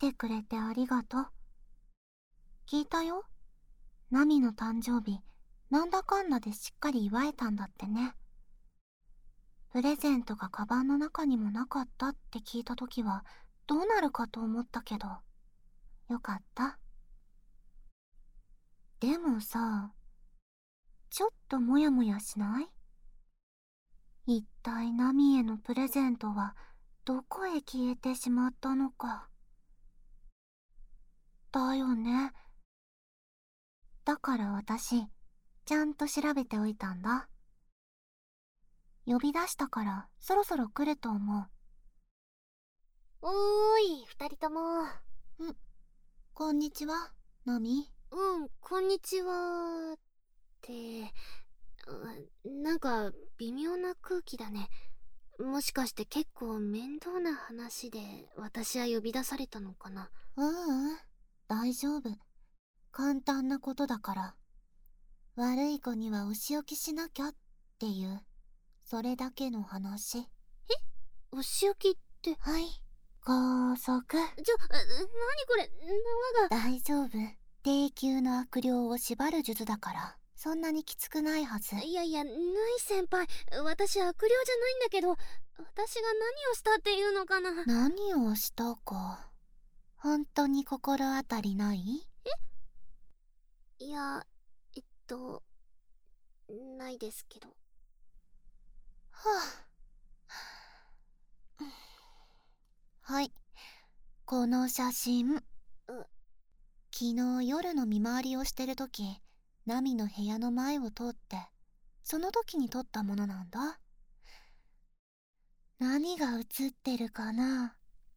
てくれてありがとう。聞いたよ。ナミの誕生日、なんだかんだでしっかり祝えたんだってね。プレゼントがカバンの中にもなかったって聞いたときはどうなるかと思ったけど、よかった。でもさ、ちょっとモヤモヤしない？一体ナミへのプレゼントはどこへ消えてしまったのか。だよね。だから私、ちゃんと調べておいたんだ。呼び出したからそろそろ来ると思う。 おーい、二人とも。 こんにちは、ナミ。 こんにちは。って、なんか微妙な空気だね。もしかして結構面倒な話で私は呼び出されたのかな。 大丈夫。簡単なことだから。悪い子にはお仕置きしなきゃっていう、それだけの話。 お仕置きって。 はい。高速。 何これ、縄が。 大丈夫。低級の悪霊を縛る術だから、そんなにきつくないはず。 いや、ぬい先輩、私悪霊じゃないんだけど、私が何をしたっていうのかな。 何をしたか、本当に心当たりない？ いや、ないですけど。 はい、この写真。昨日夜の見回りをしてるとき、ナミの部屋の前を通って、その時に撮ったものなんだ。何が写ってるかな？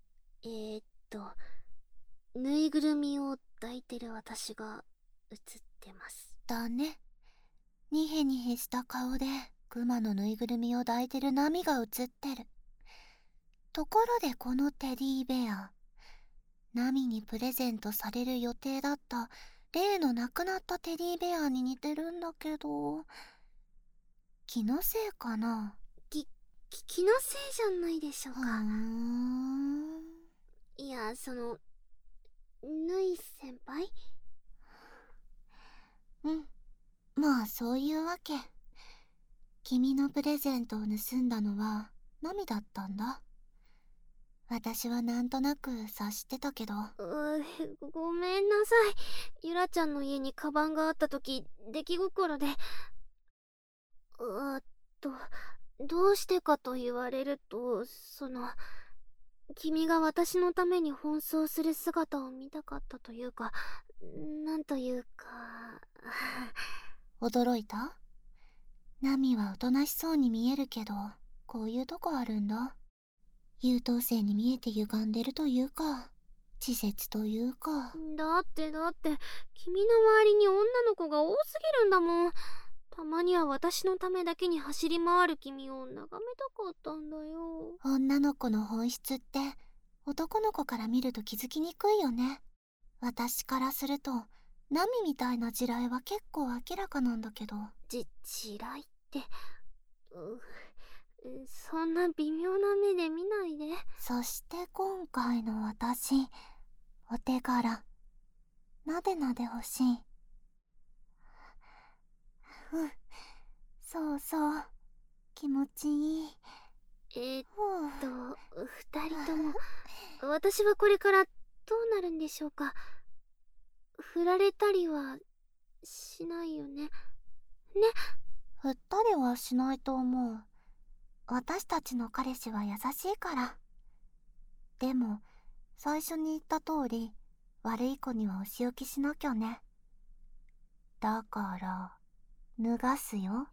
ぬいぐるみを抱いてる私が写ってます。 だね。ニヘニヘした顔でクマのぬいぐるみを抱いてるナミが写ってる。ところでこのテディベア、ナミにプレゼントされる予定だった例の亡くなったテディベアに似てるんだけど、気のせいかな？ 気のせいじゃないでしょうか。いや、ぬい先輩？ まあそういうわけ。君のプレゼントを盗んだのはナミだったんだ。私はなんとなく察してたけど。 ごめんなさい。ゆらちゃんの家にカバンがあった時、出来心で。どうしてかと言われると、君が私のために奔走する姿を見たかったというか、なんというか。 驚いた？ナミはおとなしそうに見えるけど、こういうとこあるんだ。優等生に見えて歪んでるというか、稚拙というか。 だって、君の周りに女の子が多すぎるんだもん。たまには私のためだけに走り回る君を眺めたかったんだよ。 女の子の本質って男の子から見ると気づきにくいよね。私からするとナミみたいな地雷は結構明らかなんだけど。 地雷って、そんな微妙な目で見ないで。 そして今回の私、お手柄なでなで欲しい。そうそう、気持ちいい。 二人とも、私はこれからどうなるんでしょうか。振られたりはしないよね。 振ったりはしないと思う。私たちの彼氏は優しいから。でも最初に言った通り、悪い子にはお仕置きしなきゃね。だから脱がすよ。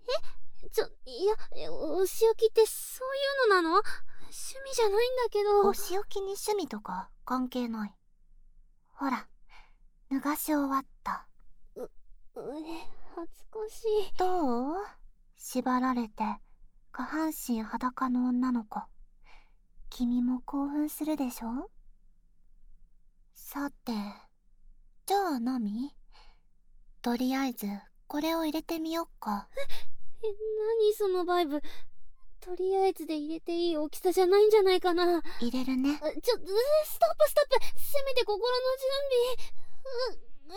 お仕置きってそういうのなの？趣味じゃないんだけど。 お仕置きに趣味とか関係ない。ほら、脱がし終わった。 恥ずかしい。 どう？縛られて下半身裸の女の子、君も興奮するでしょ？さて、じゃあナミ、とりあえずこれを入れてみよっか。 何そのバイブ。 とりあえずで入れていい大きさじゃないんじゃないかな。 入れるね。 ストップストップ。せめて心の準備。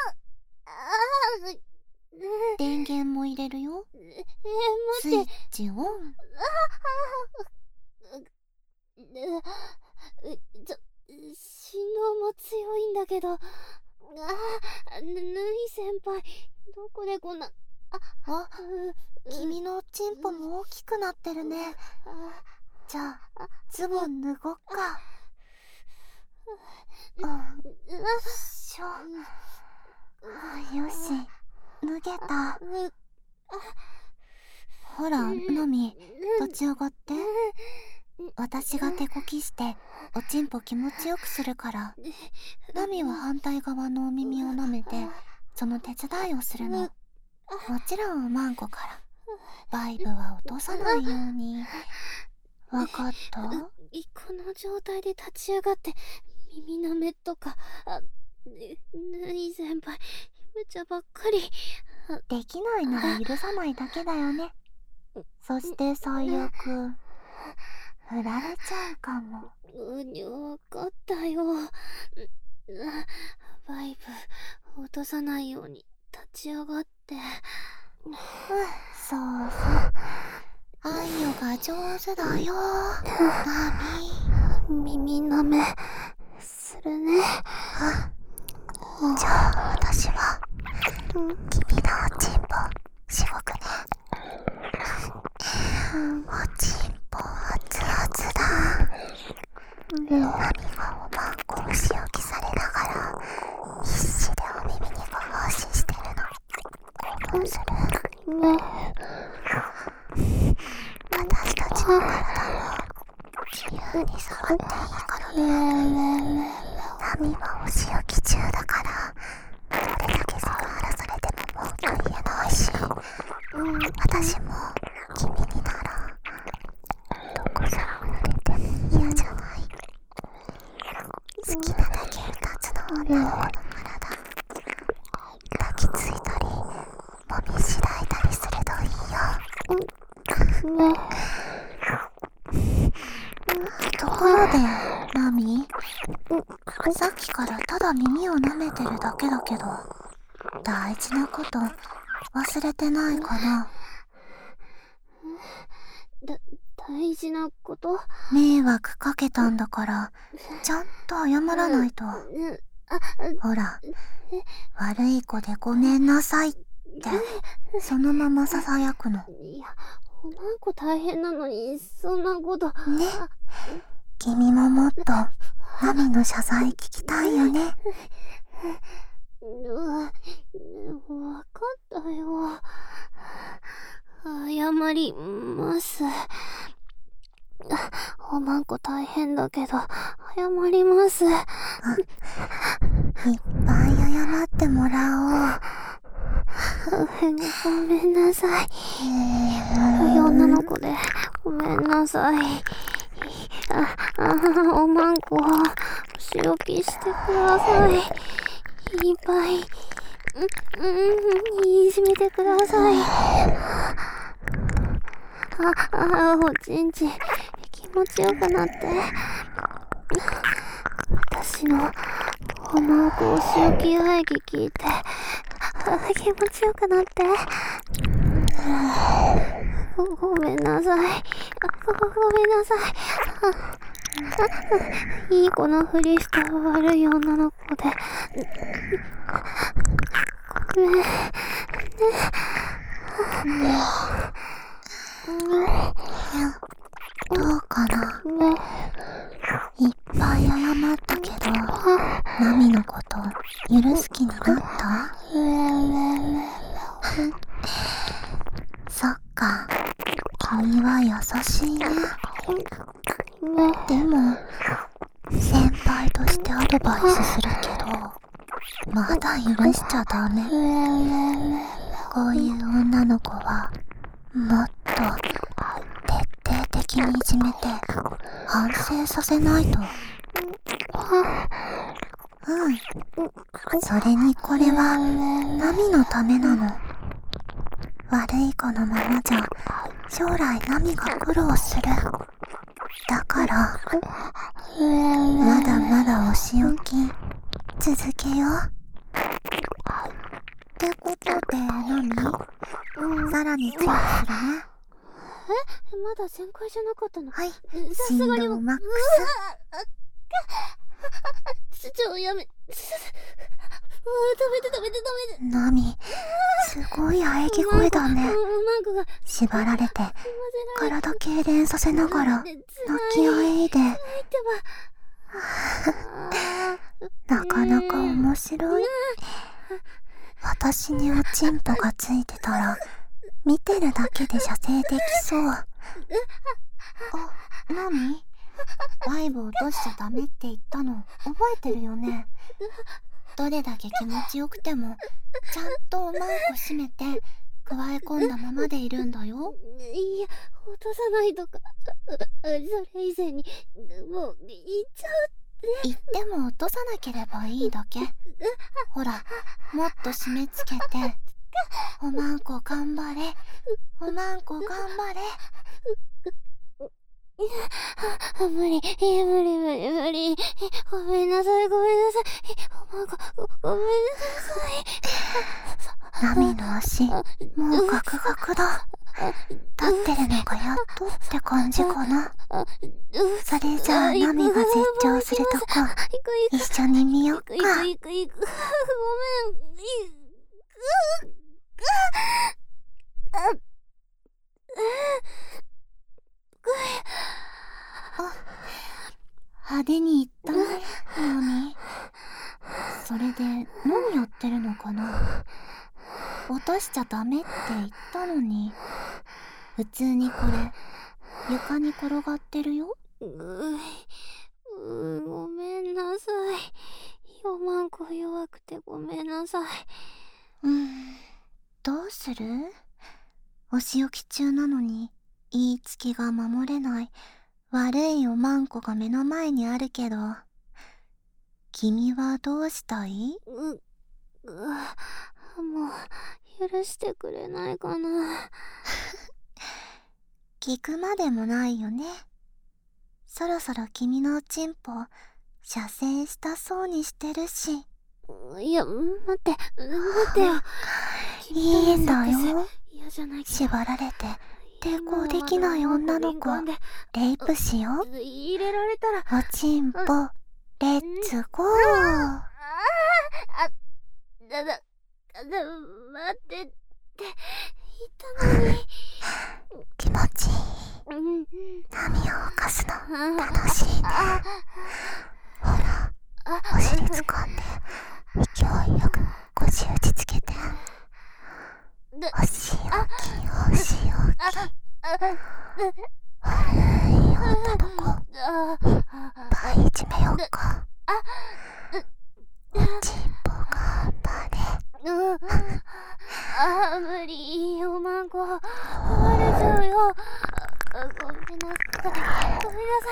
電源も入れるよ。スイッ待って。 チオン。 振動も強いんだけど。ぬい先輩、どこでこんな。 君のチンポも大きくなってるね。じゃあズボン脱ごっか。よし、脱げた。ほら、ナミ、立ち上がって。私が手こきしておちんぽ気持ちよくするから。ナミは反対側のお耳を舐めてその手伝いをするの。もちろんおまんこからバイブは落とさないように。わかった？ この状態で立ち上がって耳舐めとか。ぬい先輩、無茶ばっかり。 できないなら許さないだけだよね。そして最悪振られちゃうかも。 わかったよ。バイブ落とさないように立ち上がって。 そうそう、あんよが上手だよ。ナミ。耳舐めするね。 じゃあ私は君のおちんぽしごくね。おちんぽ熱々だ。ナミがおまんこを仕置きされながら必死でお耳にご奉仕してるの。興奮する？私たちの体も自由に触っていいからね。ナミはお仕置き中だからどれだけセクハラされても文句言えないし、私も君にならどこ触られても嫌じゃない。好きなだけ二つの女の子の体抱きついたりもみしらいたりするといいよ。ところでナミ、さっきからただ耳を舐めてるだけだけど大事なこと忘れてないかな？ 大事なこと？ 迷惑かけたんだからちゃんと謝らないと。ほら、悪い子でごめんなさいってそのままささやくの。 いや、おまんこ大変なのにそんなことね。 君ももっとナミの謝罪聞きたいよね。 わかったよ。謝ります。おまんこ大変だけど謝ります。いっぱい謝ってもらおう。 ごめんなさい。悪い女の子でごめんなさい。おまんこ仕置きしてください。いっぱいいじめてください。おちんちん気持ちよくなって。私のおまんこお仕置き喘ぎ聞いて気持ちよくなって。ごめんなさい。ごめんなさい。いい子のふりした悪い女の子で。ごめんね。 どうかな？いっぱい謝ったけどナミのこと許す気になった？そっか、君は優しいね。でも先輩としてアドバイスするけどまだ許しちゃダメ。こういう女の子はもっと徹底的にいじめて反省させないと。それにこれはナミのためなの。 悪い子のままじゃ将来ナミが苦労する。だからまだまだお仕置き続けよう。ってことでナミ、さらに強くするね。 まだ全開じゃなかったの？ はい、 さ振すがに動マックやめ。ダメ。 ス。ナミ、すごい喘ぎ声だね。 マンコが縛られて体痙攣させながら泣きいあえいで、なかなか面白い。私におちんぽがついてたら見てるだけで射精できそう。あ、ナミ、バイブ落としちゃダメって言ったの覚えてるよね。どれだけ気持ちよくてもちゃんとおまんこ閉めて加え込んだままでいるんだよ。 いや、落とさないとか、それ以前にもう言っちゃう。 言っても落とさなければいいだけ。ほら、もっと締め付けて、おまんこ頑張れ、おまんこ頑張れ。 無理。ごめんなさい。おまんこ、ごめんなさい。 ナミの足、もうガクガクだ。立ってるのがやっとって感じかな。それじゃあナミが絶頂するとこ一緒に見よっか。 ごめん。 派手にいったね、ナミ。それで何やってるのかな。落としちゃダメって言ったのに、普通にこれ床に転がってるよ。 ごめんなさい。おまんこ弱くてごめんなさい。 どうする？お仕置き中なのに言いつきが守れない悪いおまんこが目の前にあるけど、君はどうしたい？ もう許してくれないかな。 聞くまでもないよね。そろそろ君のおちんぽ射精したそうにしてるし。 いや、待ってよ。 いいんだよ。 嫌じゃないけど縛られて抵抗できない女の子レイプしよう。 入れられたらおちんぽレッツゴー。 待ってって言ったのに。 気持ちいい。波を浮かすの楽しいね。ほら、お尻掴んで勢いよく腰打ちつけて。お仕置き悪い女の子いっぱいいじめよっか。おちんぽ頑張れ。 無理。おまんこ壊れちゃうよ。ごめんなさい。許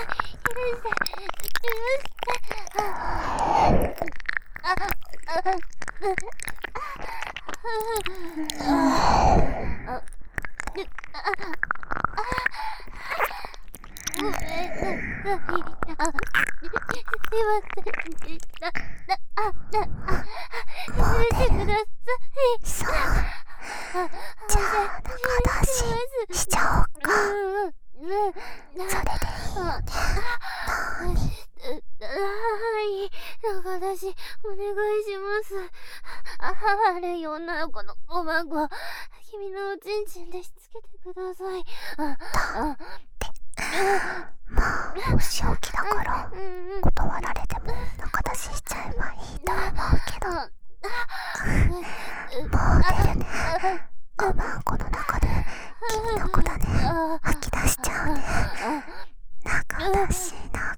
そう。じゃあ中出ししちゃおっか。それでいいよね。 中出しお願いします。悪い女の子のおまんこ、君のおちんちんでしつけてください。 もうお仕置きだから断られても中出ししちゃえばいいと思うけど。もう出るね。おまんこの中で君の子だね。吐き出しちゃうね。中出し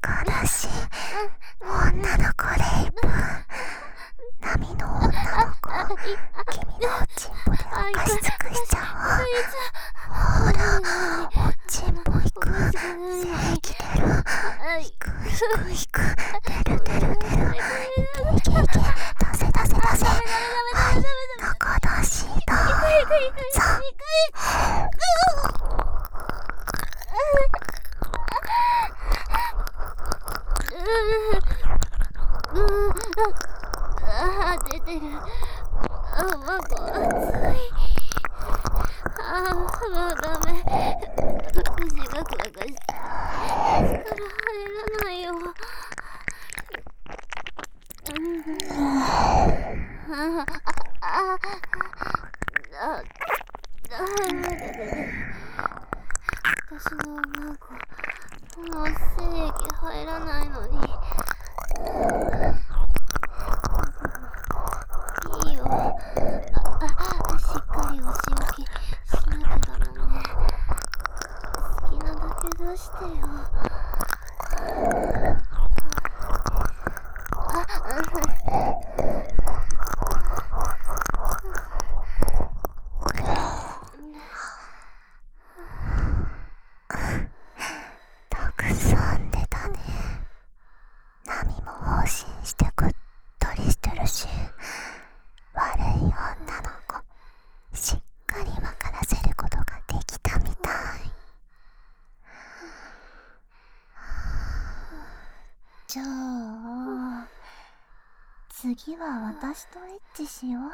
女の子レイプ。波の女の子君のおちんぽで沸かし尽くしちゃおう。ほら、おちんぽいく。精液出る。引く。出る。いけ。出せ。はい、中出しだ。 出てる。マコ、熱い。もうダメ。腰がクラクラして。足から入らないよ。私のマコ、もう精液入らないのに。いいよ。しっかりお仕置きしなきゃだもんね。好きなだけ出してよ。 たくさん出たね。ナミも放心してぐっとりしてるし、悪い女の子しっかり分からせることができたみたい。じゃあ次は私とエッチしよう。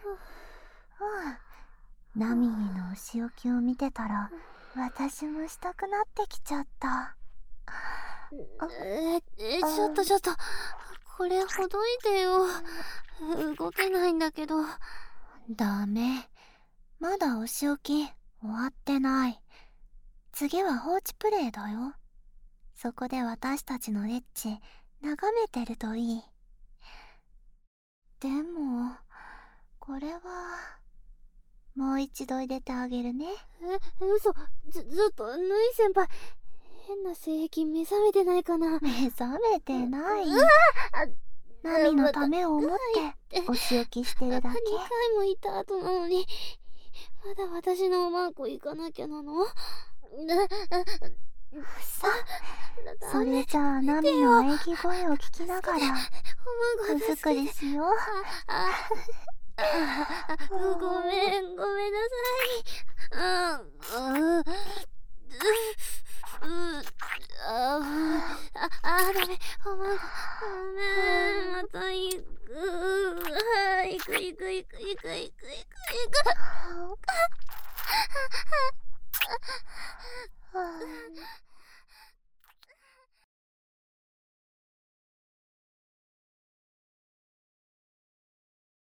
ナミへのお仕置きを見てたら私もしたくなってきちゃった。 ちょっと、これほどいてよ。動けないんだけど。 ダメ。まだお仕置き終わってない。次は放置プレイだよ。そこで私たちのエッチ眺めてるといい。でもこれはもう一度入れてあげるね。 嘘。ちょっと、ぬい先輩。変な性癖目覚めてないかな。 目覚めてない。ナミのためを思ってお仕置きしてるだけ。 2回もいた後なのに、まだ私のおまんこ行かなきゃなの？ それじゃあナミの喘ぎ声を聞きながら手作りしよう。 ごめんなさい。ダメ。おまんこ、ごめん。また行く。行く。